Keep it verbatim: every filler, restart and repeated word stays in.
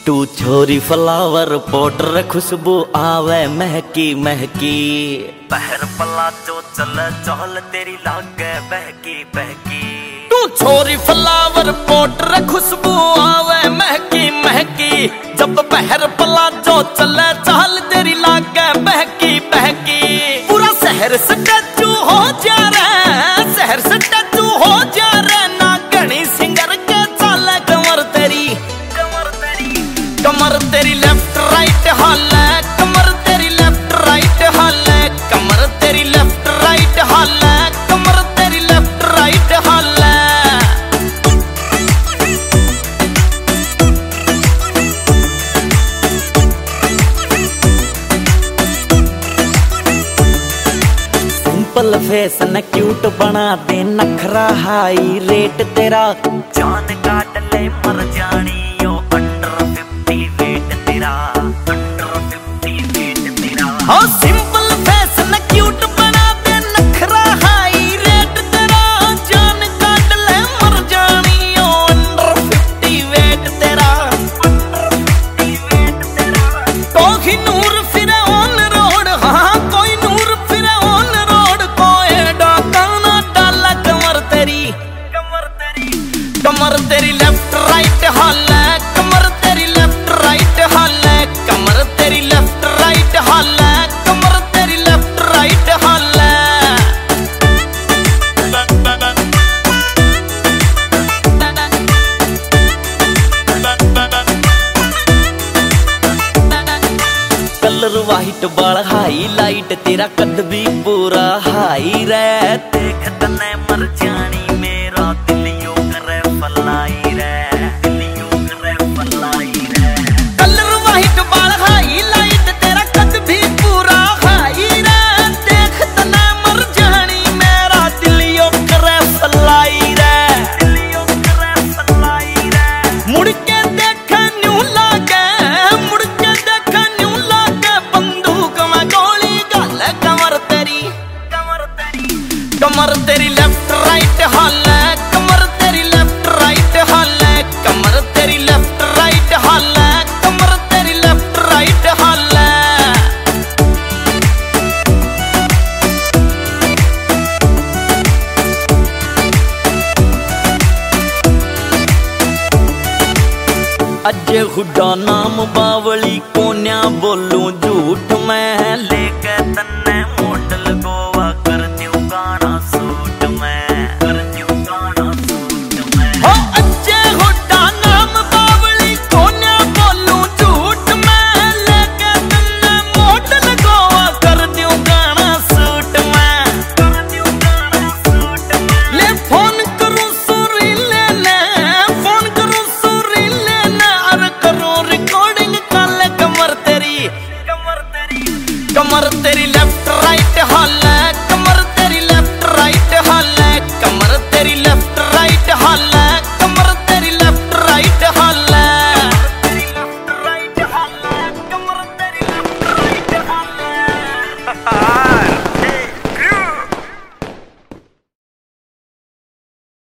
तू छोरी flower powder खुशबू आवे महकी महकी, पहर पलाजो चले चहल तेरी लागे बहकी बहकी। तू छोरी फ्लावर पाउडर खुशबू आवे महकी महकी, जब पहर पलाजो चले चहल तेरी लागे बहकी बहकी। पूरा शहर स्टैचू हो जा रे, शहर स्टैचू हो जा रे, ना घनी सिंगर के चाले कमर तेरी कमर तेरी कमर तेरी लेफ्ट राइट हाल है, कमर तेरी लेफ्ट राइट हाल है, कमर तेरी लेफ्ट राइट हाल है, कमर तेरी लेफ्ट राइट हाल है। सिंपल फेस न क्यूट बना दे, नखरा हाई रेट तेरा, जान काट ले मर जानी यो अंडर फिफ्टी वेट तेरा, अंडर फिफ्टी वेट तेरा। हाँ सिंपल फेस न क्यूट बना दे, नखरा हाई रेट तेरा, जान काट ले मर जानी यो अंडर फिफ्टी वेट तेरा, अंडर फिफ्टी वेट तेरा। तो ही नूर फिरे ऑन रोड, हाँ कोई नूर फिरे ऑन रोड, कोई डाका ना डाला कमर तेरी कमर तेरी कमर तेरी लेफ्ट राइट हाल है, कमर तेरी लेफ्ट राइट हाल है, कमर तेरी लेफ्ट राइट हाल है, कमर तेरी लेफ्ट राइट हाल है। कलर वाइट बाल हाई लाइट तेरा, कद भी पूरा हाई रे, देख तने मर जानी मेरा दिल यूं करे फलाई रे, दिल यूं करे फलाई रे। कलर वाइट बाल हाई लाइट तेरा, कद भी पूरा हाई रे, देख तने मर जानी मेरा दिल यूं करे फलाई रे, दिल यूं करे फलाई रे। मुड़ के देख न्यू लागे, मुड़ के देख न्यू लागे, बंदूक में गोली गाले कमर तेरी कमर तेरी कमर तेरी लेफ्ट राइट हाल है, कमर तेरी लेफ्ट राइट हाल है, कमर तेरी लेफ्ट राइट हाल है, कमर तेरी लेफ्ट राइट हाल है। अजय हुड्डा नाम बावली कोन्या बोलूं